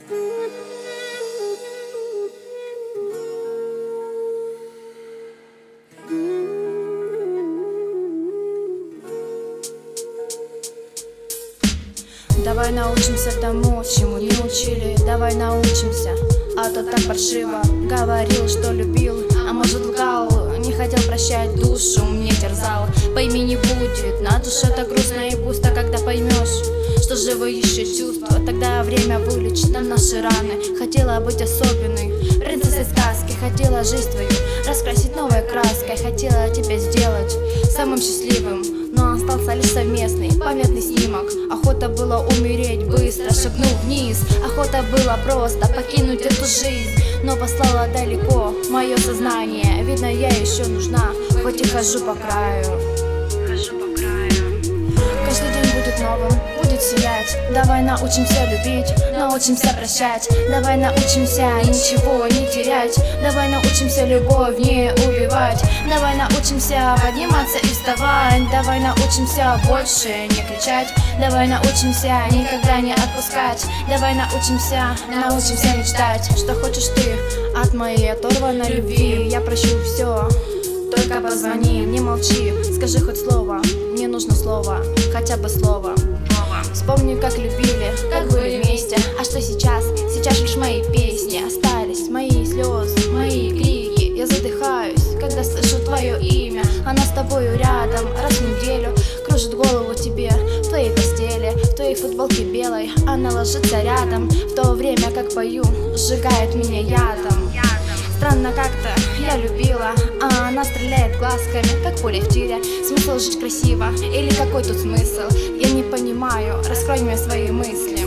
Давай научимся тому, чему не учили. Давай научимся, а то так паршиво. Говорил, что любил, а может лгал. Не хотел прощать, душу мне терзал. Пойми, не будет на душе так грустно и пусто, когда поймешь, что живы еще чувства. Тогда время вылечит нам наши раны. Хотела быть особенной, принцессой сказки. Хотела жизнь твою раскрасить новой краской. Хотела тебя сделать самым счастливым, но остался лишь совместный памятный снимок. Охота было умереть быстро, шагнув вниз. Охота было просто покинуть эту жизнь, но послала далеко мое сознание. Видно, я еще нужна, хоть и хожу по краю. Каждый день будет новым, будет сиять. Давай научимся любить, научимся прощать. Давай научимся ничего не терять. Давай научимся любовь не убивать. Давай научимся подниматься и вставать. Давай научимся больше не кричать. Давай научимся никогда не отпускать. Давай научимся мечтать. Что хочешь ты от моей оторванной любви? Я прощу все, только позвони, не молчи, скажи хоть слово. Мне нужно слово, хотя бы слово. Вспомни, как любили, как были вместе. А что сейчас? Сейчас лишь мои песни остались, мои слезы, мои крики. Я задыхаюсь, когда слышу твое имя. Она с тобою рядом, раз в неделю кружит голову тебе в твоей постели, в твоей футболке белой. Она ложится рядом, в то время как пою, сжигает меня ядом. Странно как-то я любила, а она стреляет глазками, как пуля в тире. Смысл жить красиво, или какой тут смысл? Я не понимаю, раскрой мне свои мысли.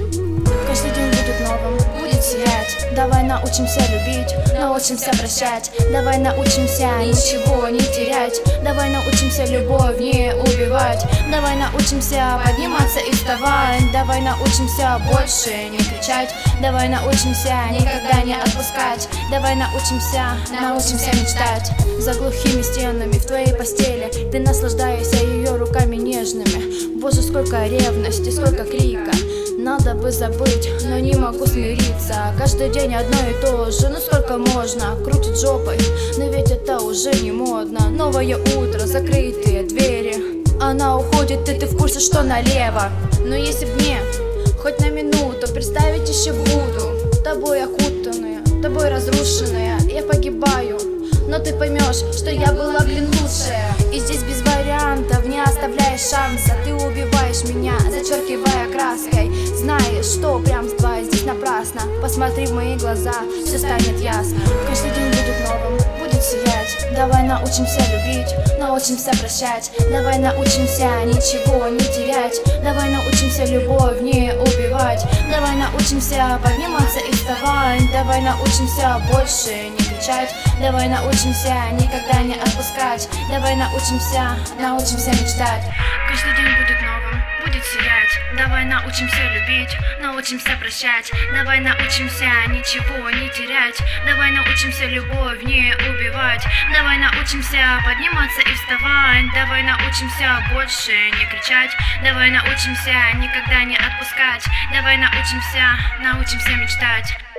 Каждый день будет новым, будет сиять. Давай научимся любить, научимся прощать. Давай научимся ничего не терять. Давай научимся любовь не убивать. Давай научимся подниматься и вставать. Давай научимся больше не кричать. Давай научимся никогда не отпускать. Давай научимся мечтать. За глухими стенами в твоей постели ты наслаждаешься ее руками нежными. Боже, сколько ревности, сколько крика. Надо бы забыть, но не могу смириться. Каждый день одно и то же, ну сколько можно крутить жопой, но ведь это уже не модно. Новое утро, закрытые двери. Она уходит, и ты в курсе, что налево. Но если б мне хоть на минуту представить еще буду тобой окутанная, тобой разрушенная, я погибаю, но ты поймешь, что я была, блин, лучшая. И здесь без вариантов не оставляешь шанса. Ты убиваешь меня, зачеркивая краской. Знаешь, что упрямство здесь напрасно. Посмотри в мои глаза, все станет ясно. Каждый день будет новым, будет сиять. Давай научимся любить, научимся прощать. Давай научимся ничего не терять. Давай научимся любовь не убивать. Давай научимся подниматься и вставать. Давай научимся больше не кричать. Давай научимся никогда не отпускать. Давай научимся мечтать. Каждый день будет новым, будет сиять. Давай научимся любить, научимся прощать. Давай научимся ничего не терять. Давай научимся любовь не убивать. Давай научимся подниматься и вставать. Давай научимся больше не кричать. Давай научимся никогда не отпускать. Давай научимся мечтать.